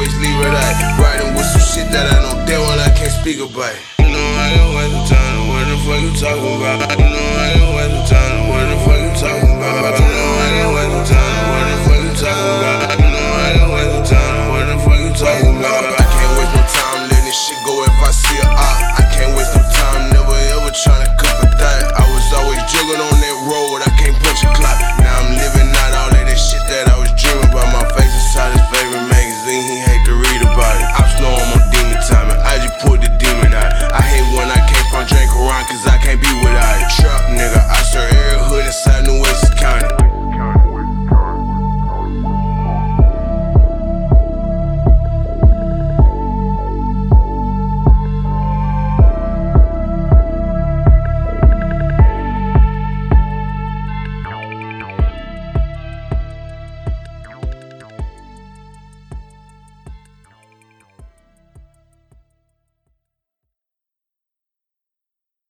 bitch, leave it out. Riding with some shit that I know damn well I can't speak about. You know I ain't waste the time, what the fuck you talking about? You know I ain't waste the time, what the fuck you talking about? You know I ain't waste the time, what the fuck you talking about? You know I ain't waste the time, what the fuck you talking about? I can't waste no time letting this shit go if I see a op.